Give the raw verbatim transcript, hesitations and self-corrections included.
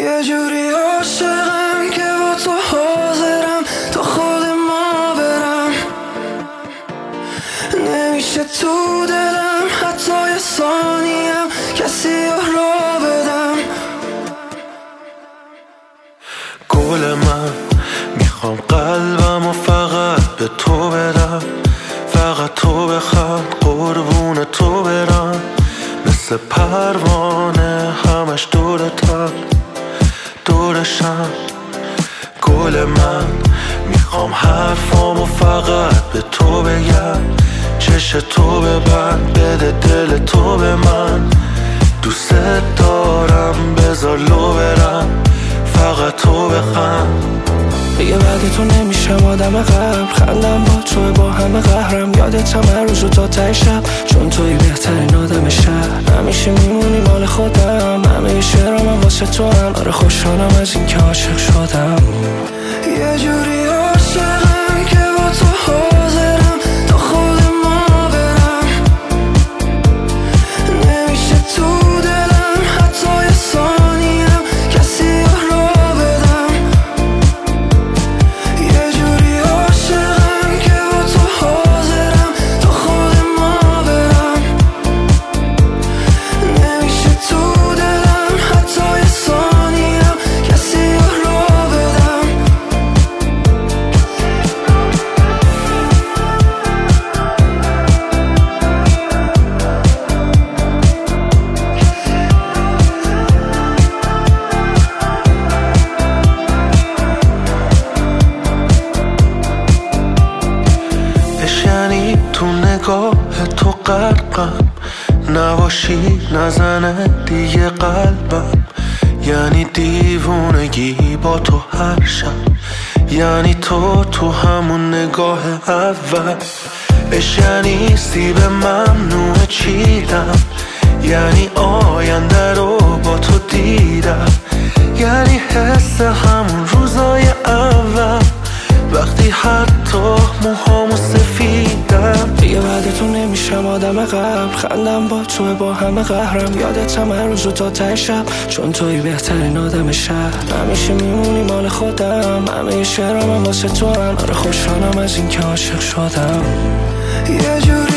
یه جوری عاشقم که با تو حاضرم تا خود ما برم، نمیشه تو دلم حتی یه ثانیم کسی را بدم. گل من میخوام قلبم و فقط به تو بدم، فقط تو بخواد قربون تو برم، مثل پروانه همش دورتم دورشم. گل من میخوام حرفامو فقط به تو بگم، چش تو ببند بده دل تو به من، دوست دارم بذار لو برم فقط تو بخند. دیگه بعد تو نمیشم آدم قبل، خندم با تو با همه قهرم، یادتم هر روز و تا ته شب، چون توی بهترین آدم شهر، همیشه میمونی مال خودم، همه شعرام هم واسه تو هم، آره خوشحالم از این که عاشق شدم. یه جوری عاشقم که با تو حاضرم تا خود ما برم، نمیشه تو دلم حتی یه ثانیم کسی را بدم. یه جوری عاشقم که با تو حاضرم تا خود ما برم، نمیشه تو دلم حتی یه ثانیم کسی را بدم. یعنی تو نگاه تو غرقم، نباشی نزنه دیگه قلبم، یعنی دیوونگی با تو هر شب، یعنی تو تو همون نگاه اول، اش یعنی سیب ممنوع چیدم، یعنی آینده رو با تو دیدم، یعنی حس همون روزای اول وقتی حتی موهامو سفیدم. دیگه بعد تو نمیشم آدم قبل، خندم با تو با همه قهرم، یادتم هر روز و تا ته شب، چون توی بهترین آدم شهر، همیشه میمونی مال خودم، همه شعرام هم واسه تو هم، آره خوشحالم از این که عاشق شدم. یه جوری